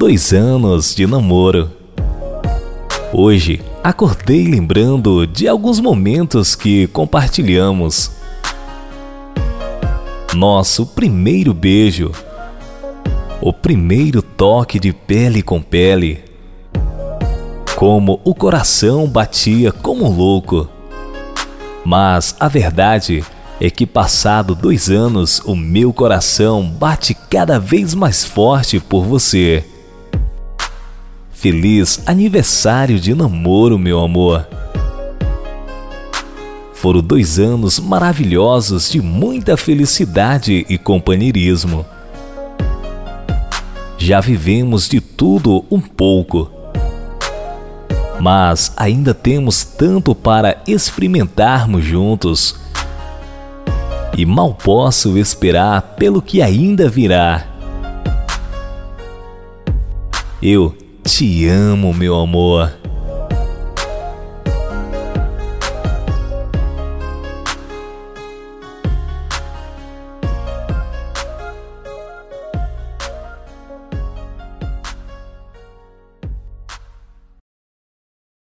2 anos de namoro. Hoje, acordei lembrando de alguns momentos que compartilhamos. Nosso primeiro beijo, o primeiro toque de pele com pele, como o coração batia como um louco. Mas a verdade é que passado 2 anos, o meu coração bate cada vez mais forte por você. Feliz aniversário de namoro, meu amor. Foram 2 anos maravilhosos de muita felicidade e companheirismo. Já vivemos de tudo um pouco, mas ainda temos tanto para experimentarmos juntos. E mal posso esperar pelo que ainda virá. Eu te amo, meu amor.